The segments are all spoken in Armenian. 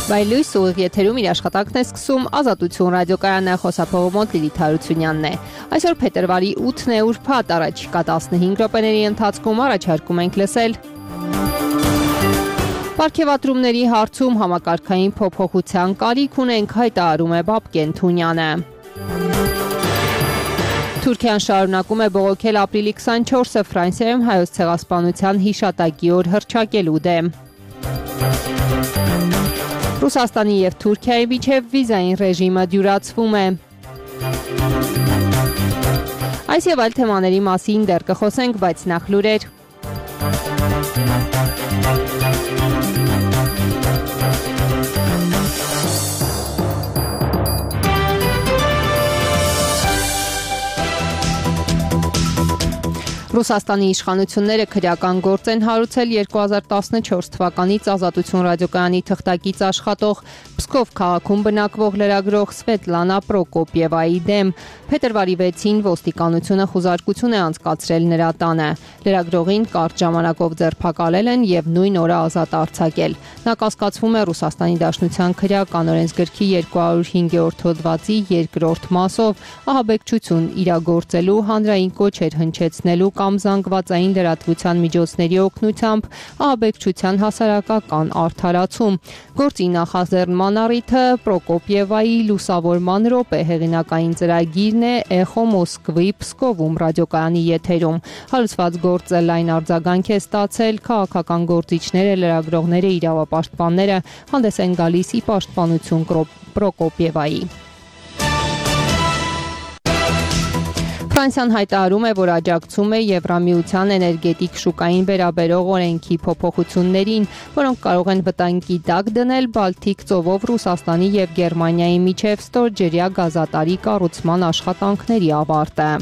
Վայելույս ուղիղ եթերում իր աշխատանքն է սկսում Ազատություն ռադիոկայանը, խոսափողոմոտ Լիլիթ Հարությունյանն է։ Այսօր փետրվարի 8-ն է, ուրբաթ, առաջիկա 15 րոպեների ընթացքում առաջարկում ենք լսել Պարգևատրումների հարցում համակարգային փոփոխության կարիք ունենք, հայտարարում է Բաբկեն Թունյանը։ Թուրքիան շարունակում է բողոքել ապրիլի 24-ը Ֆրանսիայում հայոց ցեղասպանության հիշատակի օր հռչակելու դեմ։ Ռուսաստանի և Թուրքիայի միջև վիզային ռեժիմը դյուրացվում է։ Այս և այլ թեմաների մասին դեռ կխոսենք, բայց նախ լուրեր։ Ռուսաստանի իշխանությունները քրեական գործ են հարուցել 2014 թվականից Ազատություն ռադիոկայանի թղթակից աշխատող Պսկով քաղաքում բնակվող լրագրող Սվետլանա Պրոկոպիևայի դեմ։ Փետրվարի 6-ին ոստիկանությունը խուզարկություն է անցկացրել նրա տանը։ Լրագրողին կարճ ժամանակով ձերբակալել են և նույն օրը ազատ արձակել։ Նա կասկածվում է Ռուսաստանի Դաշնության քրեական օրենսգրքի 205-րդ հոդվածի 2-րդ մասով ահաբեկչություն իրագործելու, հանրային կոչեր հնչեցնելու կամ զանգվածային լրատվության միջոցների օգնությամբ ահաբեկչության հասարակական արդարացում։ Գործի նախաձեռնման առիթը Պրոկոպիևայի լուսավորման րոպե հեղինակային ծրագիրն է Էխո Մոսկվի Պսկովում ռադիոկայանի եթերում։ Հարուցված գործը լայն արձագանք է ստացել, քաղաքական գործիչները, լրագրողները, իրավապաշտպանները հանդես են գալիս ի պաշտպանություն Պրոկոպիևայի։ Ֆրանսիան հայտարարում է, որ աջակցում է Եվրամիության էներգետիկ շուկային վերաբերող օրենքի փոփոխություններին, որոնք կարող են վտանգի տակ դնել Բալթիկ ծովով Ռուսաստանի և Գերմանիայի միջև ստորջրյա գազատարի կառուցման աշխատանքների ավարտը։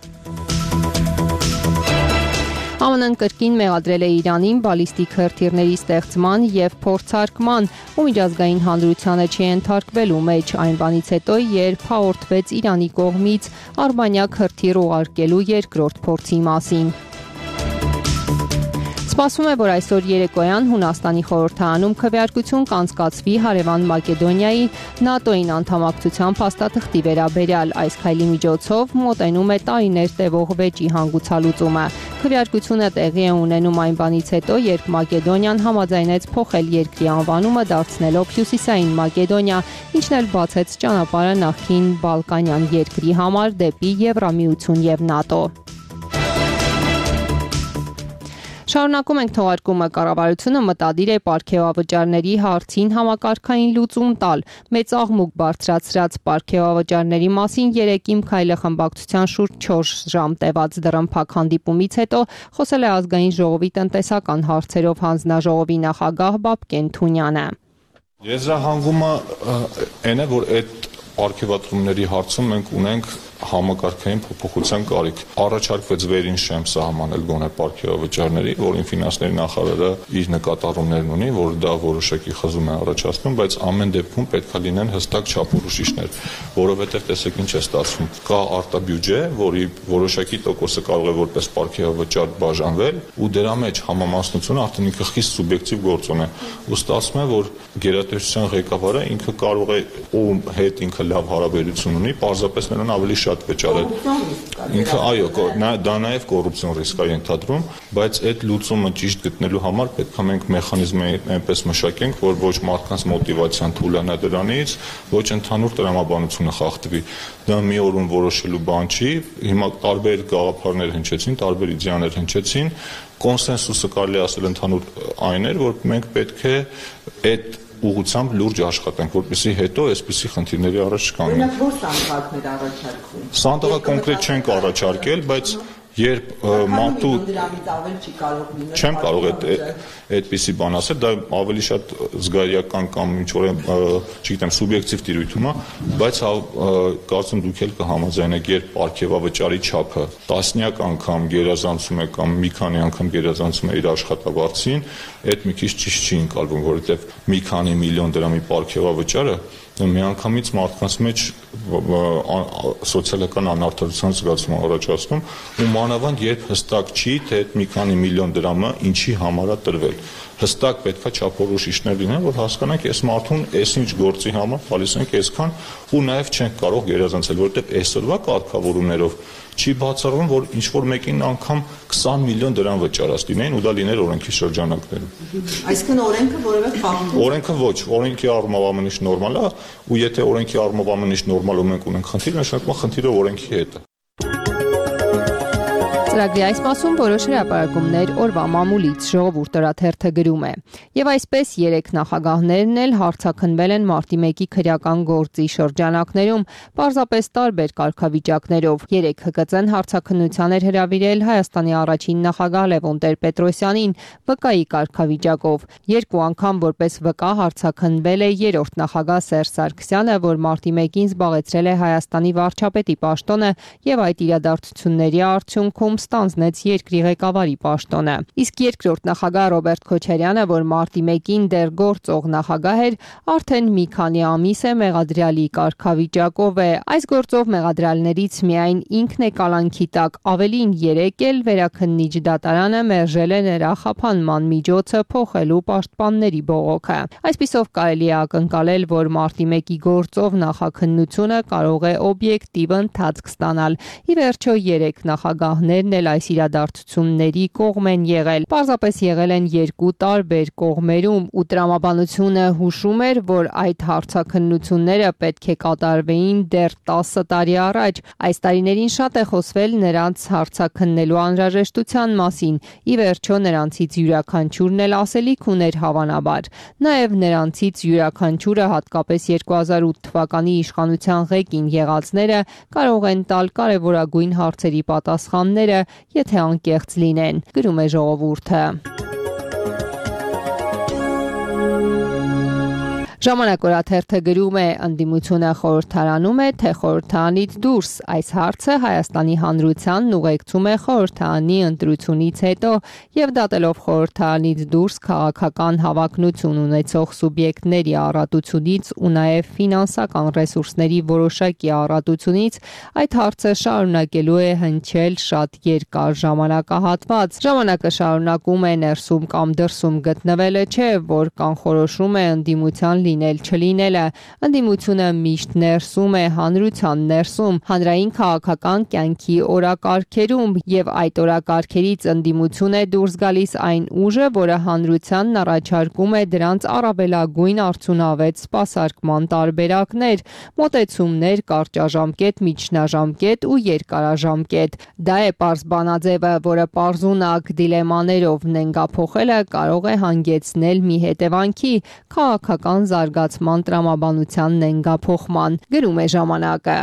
ԱՄՆ-ն կրկին մեղադրել է Իրանին բալիստիկ հրթիռների ստեղծման և փորձարկման ու միջազգային հանրությանը չենթարկվելու մեջ այն բանից հետո, երբ հաղորդվեց Իրանի կողմից արբանյակ հրթիռ ուղարկելու երկրորդ փորձի մասին։ Սպասվում է, որ այսօր երեկոյան Հունաստանի խորհրդարանում քվեարկություն կանցկացվի հարևան Մակեդոնիայի ՆԱՏՕ-ին անդամակցության փաստաթղթի վերաբերյալ։ Այս քայլի միջոցով մոտենում է տարիներ տևող վեճի հանգուցալուծումը։ Քվեարկությունը տեղի է ունենում այն բանից հետո, երբ Մակեդոնիան համաձայնեց փոխել երկրի անվանումը, դարձնելով Հյուսիսային Մակեդոնիա, ինչն էլ բացեց ճանապարհը նախկին բալկանյան երկրի համար դեպի Եվրամիություն և ՆԱՏՕ։ Շարունակում ենք թողարկումը։ Կառավարությունը մտադիր է պարգևավճարների հարցին համակարգային լուծում տալ։ Մեծ աղմուկ բարձրացրած պարգևավճարների մասին երեկ Իմ քայլը խմբակցության շուրջ 4 ժամ տևած դռնփակ հանդիպումից հետո խոսել է Ազգային ժողովի տնտեսական հարցերով հանձնաժողովի նախագահ Բաբկեն Թունյանը։ Եզրահանգումը այն է, որ այդ պարգևատրումների հարցում մենք ունենք համակարգային փոփոխության կարիք։ Առաջարկվեց վերին շեմ սահմանել գոնե պարգևավճարների, որին ֆինանսների նախարարը իր նկատառումներն ունի, որ դա որոշակի խզում է առաջացնում, բայց ամեն դեպքում պետք է լինեն հստակ չափորոշիչներ, որովհետև տեսեք ինչ է ստացվում։ Կա արտաբյուջե, որի որոշակի տոկոսը կարող է որպես պարգևավճար բաժանվել, ու դրա մեջ համամասնությունը արդեն ինքը խիստ սուբյեկտիվ գործոն է։ Ու ստացվում է, որ գերատեսչության ղեկավարը ինքը կարող է ում հետ ինքը լավ հարաբերություն ունի, պարզապես նրան ավելի շատ վճարել։ Ինքը այո, դա նաև կոռուպցիոն ռիսկ է ենթադրում, բայց այդ լուծումը ճիշտ գտնելու համար պետք է մենք մեխանիզմ այնպես մշակենք, որ ոչ մարդկանց մոտիվացիան թուլանա դրանից, ոչ ընդհանուր տրամաբանությունը խախտվի։ Դա մի օրում որոշելու բան չի։ Հիմա տարբեր գաղափարներ հնչեցին, տարբեր իդեաներ հնչեցին։ Կոնսենսուսը կարելի ասել ընդհանուր այն էր, որ մենք պետք է այդ ուղղությամբ լուրջ աշխատենք, որպեսզի հետո այսպիսի խնդիրների առաջ չկանգնենք։ Օրինակ որ սանդղակներ առաջարկվում։ Սանդղակ կոնկրետ չենք առաջարկել, բայց երբ մատու դրանից ավել չի կարող լինել։ Չեմ կարող այդպիսի բան ասել, դա ավելի շատ զգայական կամ ինչ որ չգիտեմ սուբյեկտիվ տիրույթում է, բայց կարծում դուք էլ կհամաձայնեք, երբ պարգևավճարի չափը տասնյակ անգամ գերազանցում է կամ մի քանի անգամ գերազանցում է իր աշխատավարձին, այդ մի քիչ ճիշտ չի ընկալվում, որովհետև մի քանի միլիոն դրամի պարգևավճարը միանգամից մարդկանց մեջ սոցիալական անարդարության զգացում առաջացնում ու մանավանդ երբ հստակ չի, թե այդ մի քանի միլիոն դրամը ինչի համար է տրվել։ Հստակ պետքա չափորոշիչներ լինեն, որ հասկանանք այս մարդուն այս ինչ գործի համար տալիս ենք այսքան ու նաև չենք կարող գերազանցել, որովհետև այսօրվա կարգավորումներով չի բացառվում, որ ինչ որ մեկին անգամ 20 միլիոն դրամ վճարած լինեն ու դա լիներ օրենքի շրջանակներում։ Այսինքն օրենքը որևէ խախտում։ Օրենքը ոչ, օրենքի առումով ամենիշ նորմալ է ու եթե օրենքի առումով ամենիշ նորմալ ու մենք ունենք խնդիր, նշանակում է խնդիրը օրենքի հետ է։ Ծրագրի այս մասում որոշ հրապարակումներ օրվա մամուլից ժողովուրդ օրաթերթը գրում է։ Եվ այսպես 3 նախագահներն էլ հարցաքննվել են մարտի 1-ի քրեական գործի շրջանակներում, պարզապես տարբեր կարգավիճակներով։ 3 ՀԿՑ-ն հարցաքննության էր հրավիրել Հայաստանի առաջին նախագահ Լևոն Տեր-Պետրոսյանին վկայի կարգավիճակով։ 2 անգամ որպես վկա հարցաքննվել է 3-րդ նախագահ Սերժ Սարգսյանը, որ մարտի 1-ին զբաղեցրել է Հայաստանի վարչապետի պաշտոնը եւ այդ իրադարձությունների արդյունքում ստանձնեց երկրի ղեկավարի պաշտոնը։ Իսկ 2-րդ նախագահ Ռոբերտ Քոչարյանը, որ մարտի 1-ին դեռ գործող նախագահ էր, արդեն մի քանի ամիս է մեղադրյալի կարգավիճակով է։ Այս գործով մեղադրյալներից միայն ինքն է կալանքի տակ, ավելին 3 էլ վերաքննիչ դատարանը մերժել է նրա խափանման միջոցը փոխելու պաշտպանների բողոքը։ Այսպիսով կարելի է ակնկալել, որ մարտի 1-ի գործով նախաքննությունը կարող է օբյեկտիվ ընթացք ստանալ։ Ի վերջո 3 նախագահներն էլ այս իրադարձությունների կողմ են եղել։ Պարզապես եղել են 2 տարբեր կողմերում ու տրամաբանությունը հուշում էր, որ այդ հարցաքննությունները պետք է կատարվեին դեռ 10 տարի առաջ։ Այս տարիներին շատ է խոսվել նրանց հարցաքննելու անհրաժեշտության մասին։ Ի վերջո նրանցից յուրաքանչյուրն էլ ասելիք ուներ հավանաբար։ Նաև նրանցից յուրաքանչյուրը հատկապես 2008 թվականի իշխանության ղեկին եղածները կարող են տալ կարևորագույն հարցերի պատասխանները, եթե անկեղծ լինեն, գրում է ժողովուրդը։ Ժամանակ օրաթերթը գրում է. ընդդիմությունը խորհրդարանում է, թե խորհրդարանից դուրս։ Այս հարցը Հայաստանի Հանրությանն ուղեկցում է խորհրդարանի ընտրությունից հետո եւ դատելով խորհրդարանից դուրս քաղաքական հավակնություն ունեցող սուբյեկտների առատությունից ու նաեւ ֆինանսական ռեսուրսների որոշակի առատությունից, այդ հարցը շարունակելու է հնչել շատ երկար ժամանակահատված։ Ժամանակը շարունակում է ներսում կամ դրսում գտնվելը չէ, որ կանխորոշում է ընդդիմության լինել չլինելը։ Ընդդիմությունը միշտ ներսում է, հանրության ներսում, հանրային քաղաքական կյանքի օրակարգերում եւ այդ օրակարգերից ընդդիմություն է դուրս գալիս այն ուժը, որը հանրությանն առաջարկում է դրանց առավելագույն արդյունավետ սպասարկման տարբերակներ, մոտեցումներ կարճաժամկետ, միջնաժամկետ ու երկարաժամկետ։ Դա է պարզ բանաձևը, որը պարզունակ դիլեմաներով նենգափոխելը կարող է հանգեցնել մի հետևանքի՝ քաղաքական զարգացման տրամաբանության նենգափոխման, գրում է ժամանակը։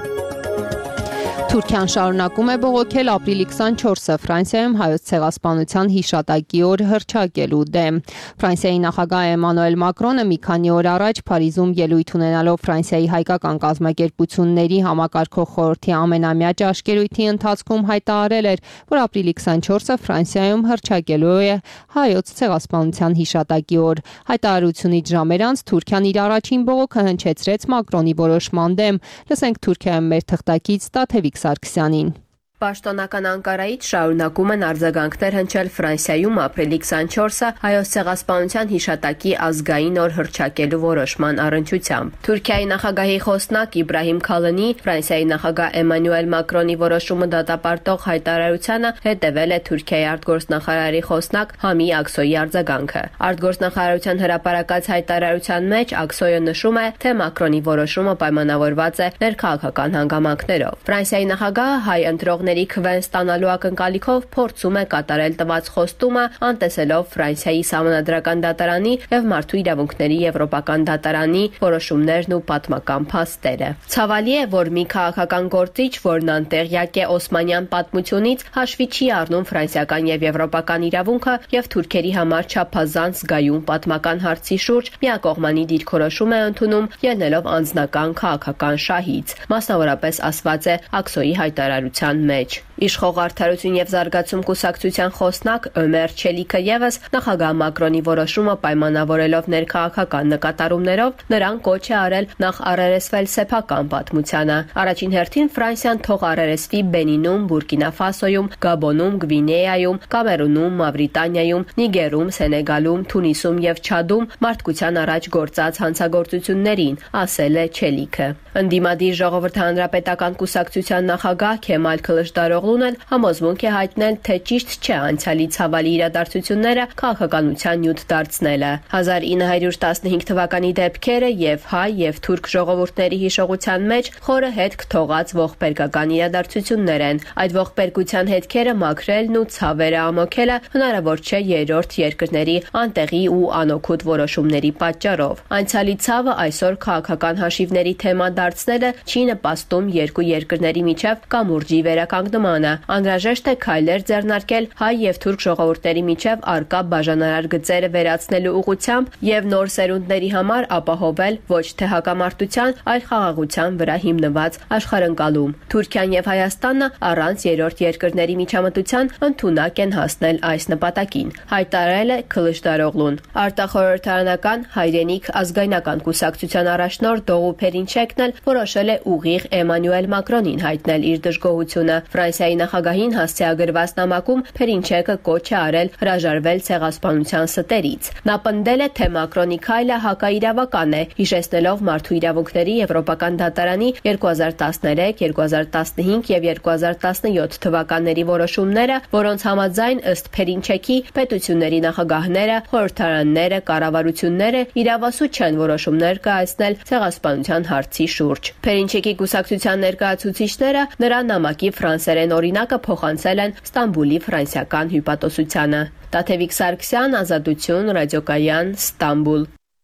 Թուրքիան շարունակում է բողոքել ապրիլի 24-ը Ֆրանսիայում հայոց ցեղասպանության հիշատակի օր հռչակելու դեմ։ Ֆրանսիայի նախագահ Էմանուել Մակրոնը մի քանի օր առաջ Փարիզում ելույթ ունենալով Ֆրանսիայի հայկական կազմակերպությունների համակարգող խորհրդի ամենամյա ճաշկերույթի ընթացքում հայտարարել էր, որ ապրիլի 24-ը Ֆրանսիայում հռչակելու է հայոց ցեղասպանության հիշատակի օր։ Հայտարարությունից ժամեր անց Թուրքիան իր առաջին բողոքը հնչեցրեց Մակրոնի որոշման դեմ։ Լսենք Թուրքիայում մեր թղթակից Տաթևիկ Սարգսյանին։ Պաշտոնական Անկարայից շարունակում են արձագանքներ հնչել Ֆրանսիայում ապրիլի 24-ը հայոց ցեղասպանության հիշատակի ազգային օր հռչակելու որոշման առնչությամբ։ Թուրքիայի նախագահի խոսնակ Իբրահիմ Քալանի Ֆրանսիայի նախագահ Էմանուել Մակրոնի որոշումը դատապարտող հայտարարությանը հետևել է Թուրքիայի արտգործնախարարի խոսնակ Համի Աքսոյի արձագանքը։ Արտգործնախարարության հրապարակած հայտարարության մեջ Աքսոյը նշում է, թե Մակրոնի որոշումը պայմանավորված է ներքաղաքական հանգամանքներով։ Ֆրանսիայի նախագահը հայ ընտրող քվեն ստանալու ակնկալիքով փորձում է կատարել տված խոստումը, անտեսելով Ֆրանսիայի սահմանադրական դատարանի եւ Մարդու իրավունքների եվրոպական դատարանի որոշումներն ու պատմական փաստերը։ Ցավալի է, որ մի քաղաքական գործիչ, որն անտեղյակ է օսմանյան պատմությունից, հաշվի չի առնում ֆրանսիական եւ եվրոպական իրավունքը եւ թուրքերի համար չափազանց զգայուն պատմական հարցի շուրջ միակողմանի դիրքորոշում է ընդունում, ելնելով անձնական քաղաքական շահից։ Մասնավորապես ասված է Աքսոյի հայտարարության մեջ։ Իշխող Արդարություն եւ Զարգացում կուսակցության խոսնակ Օմեր Չելիկը եւս նախագահ Մակրոնի որոշումը պայմանավորելով ներքաղաքական նկատառումներով նրան կոչ է արել նախ առերեսվել սեփական պատմությանը։ Առաջին հերթին Ֆրանսիան թող առերեսվի Բենինում, Բուրկինա Ֆասոյում, Գաբոնում, Գվինեայում, Կամերունում, Մավրիտանիայում, Նիգերում, Սենեգալում, Թունիսում եւ Չադում մարդկության առաջ գործած հանցագործություններին, ասել է Չելիկը։ Ընդդիմադիր Ժողովրդի հանրապետական կուսակցության նախագահ Քեմալ Քլշդարօղլուն էլ համոզմունք է հայտնել, թե ճիշտ չէ անցյալի ցավալի իրադարձությունները քաղաքականության նյութ դարձնելը։ 1915 թվականի դեպքերը եւ հայ եւ թուրք ժողովուրդների հիշողության մեջ խորը հետք թողած ողբերգական իրադարձություններ են։ Այդ ողբերգության հետքերը մաքրելն ու ցավերը ամոքելը հնարավոր չէ երրորդ երկրների անտեղի ու անօգուտ որոշումների պատճառով։ Անցյալի ցավը այսօր քաղաքական հաշիվների թեմա դարձնելը չի նպաստում երկու երկրների միջև կամուրջի վերականգնմանը։ Անհրաժեշտ է քայլեր ձեռնարկել հայ եւ թուրք ժողովուրդների միջև առկա բաժանարար գծերը վերացնելու ուղղությամբ եւ նոր սերունդների համար ապահովել ոչ թե հակամարտության, այլ խաղաղության վրա հիմնված աշխարհընկալում։ Թուրքիան եւ Հայաստանը առանց երրորդ երկրների միջամտության ընդունակ են հասնել այս նպատակին, հայտարարել է Քլշդարօղլուն։ Արտախորհրդարանական հայրենիք ազգայնական կուսակցության առաջնորդ Դողու Փերինչեկն էլ որոշել է ուղիղ Էմանուել Մակրոնին հայտնել իր դժգոհությունը։ Ֆրանսիայի նախագահին հասցեագրված նամակում Փերինչեկը կոչ է արել հրաժարվել ցեղասպանության ստերից։ Նա պնդել է, թե Մակրոնի քայլը հակաիրավական է, հիշեցնելով մարդու իրավունքների Եվրոպական դատարանի 2013, 2015 եւ 2017 թվականների որոշումները, որոնց համաձայն ըստ Փերինչեկի պետությունների նախագահները, խորհրդարանները, կառավարությունները իրավասու չեն որոշումներ կայացնել ցեղասպանության հարցի շուրջ։ Փերինչեկի կուսակցության ներկայացուցիչները նրա նամակի ֆրանսերեն օրինակը փոխանցել են Ստամբուլի ֆրանսիական հյուպատոսությանը։ Տաթևիկ Սարգսյան, Ազատություն, ռադիոկայան, Ստամբուլ։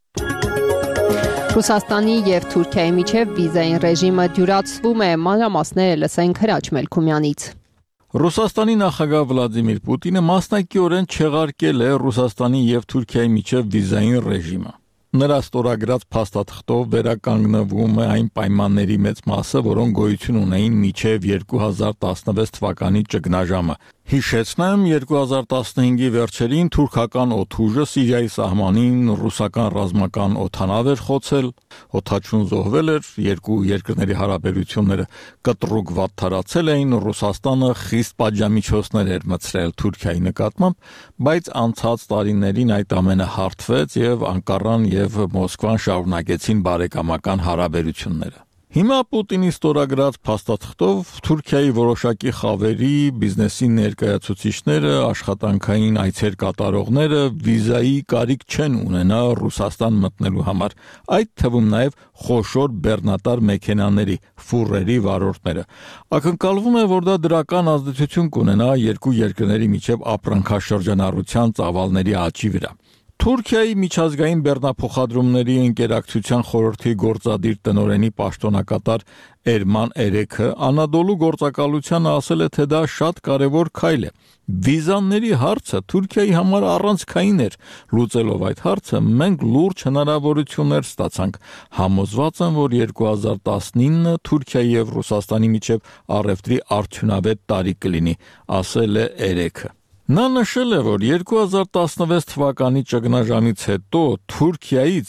Ռուսաստանի եւ Թուրքիայի միջև վիզային ռեժիմը դյուրացվում է, մանրամասները լսենք Հրաչ Մելքումյանից։ Ռուսաստանի նախագահ Վլադիմիր Պուտինը մասնակիորեն չեղարկել է Ռուսաստանի եւ Թուրքիայի միջև վիզային ռեժիմը։ Նրա ստորագրած փաստաթղթով վերականգնվում է այն պայմանների մեծ մասը, որոնք գոյություն ունեին մինչև 2016 թվականի ճգնաժամը։ Հիշեցնեմ, 2015-ի վերջերին թուրքական օդուժը Սիրիայի սահմանին ռուսական ռազմական օդանավ էր խոցել, օդաչուն զոհվել էր, երկու երկրների հարաբերությունները կտրուկ վատթարացել էին, Ռուսաստանը խիստ պատժամիջոցներ էր մտցրել Թուրքիայի նկատմամբ, բայց անցած տարիներին այդ ամենը հարթվեց եւ Անկարան եւ Մոսկվան շարունակեցին բարեկամական հարաբերությունները։ Հիմա Պուտինի ստորագրած փաստաթղթով Թուրքիայի որոշակի խավերի, բիզնեսի ներկայացուցիչները, աշխատանքային այցեր կատարողները վիզայի կարիք չեն ունենա Ռուսաստան մտնելու համար, այդ թվում նաև խոշոր բեռնատար մեքենաների, ֆուրերի վարորդները։ Ակնկալվում է, որ դա դրական ազդեցություն կունենա երկու երկրների միջև ապրանքաշրջանառության ծավալների աճի վրա։ Թուրքիայի միջազգային բեռնափոխադրումների ընկերակցության խորհրդի գործադիր տնօրենի պաշտոնակատար Էրման Էրեքը Անադոլու գործակալությանը ասել է, թե դա շատ կարևոր քայլ է։ Վիզաների հարցը Թուրքիայի համար առանցքային էր։ Լուծելով այդ հարցը մենք լուրջ հնարավորություններ ստացանք։ Համոզված եմ, որ 2019 Թուրքիայի եւ Ռուսաստանի միջև առևտրի արդյունավետ տարի կլինի, ասել է Էրեքը։ Նա նշել է, որ 2016 թվականի ճգնաժամից հետո Թուրքիայից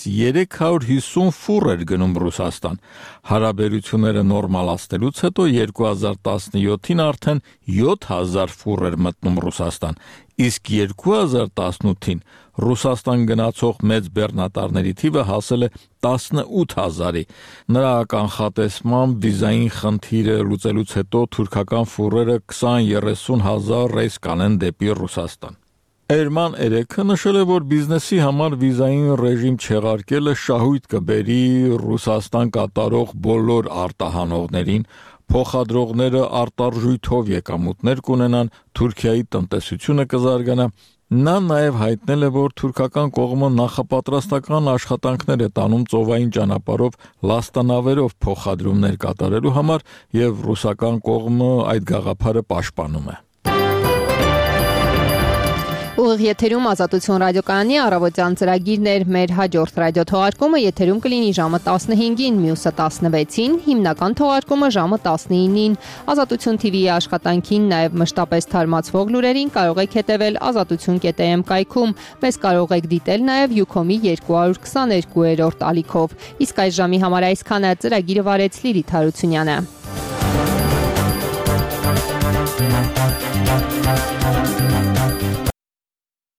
350 ֆուր էր գնում Ռուսաստան։ Հարաբերությունները նորմալացնելուց հետո 2017-ին արդեն 7000 ֆուր էր մտնում Ռուսաստան, իսկ 2018-ին Ռուսաստան գնացող մեծ բեռնատարների թիվը հասել է 18000-ի։ Նրա կանխատեսմամբ վիզային խնդիրը լուծելուց հետո թուրքական ֆուրերը 20-30 հազար ռեյս կանեն դեպի Ռուսաստան։ Էրման Էրեքը նշել է, որ բիզնեսի համար վիզային ռեժիմ չեղարկելը շահույթ կբերի Ռուսաստան կատարող բոլոր արտահանողներին, փոխադրողները արտարժույթով եկամուտներ կունենան, Թուրքիայի տնտեսությունը կզարգանա։ Նա նաև հայտնել է, որ թուրքական կողմը նախապատրաստական աշխատանքներ է տանում ծովային ճանապարհով լաստանավերով փոխադրումներ կատարելու համար եւ ռուսական կողմը այդ գաղափարը պաշտպանում է։ Ուղիղ եթերում Ազատություն ռադիոկայանի առավոտյան ծրագիրն էր։ Մեր հաջորդ ռադիոթողարկումը եթերում կլինի ժամը 15-ին, մյուսը 16-ին, հիմնական թողարկումը ժամը 19-ին։ Ազատություն TV-ի աշխատանքին, նաև մշտապես թարմացվող լուրերին կարող եք հետևել azatutun.am կայքում։ Մեզ կարող եք դիտել նաև Ucom-ի 222-րդ ալիքով։ Իսկ այս ժամի համար այսքանը, ծրագիրը վարեց Լիլիթ Հարությունյանը։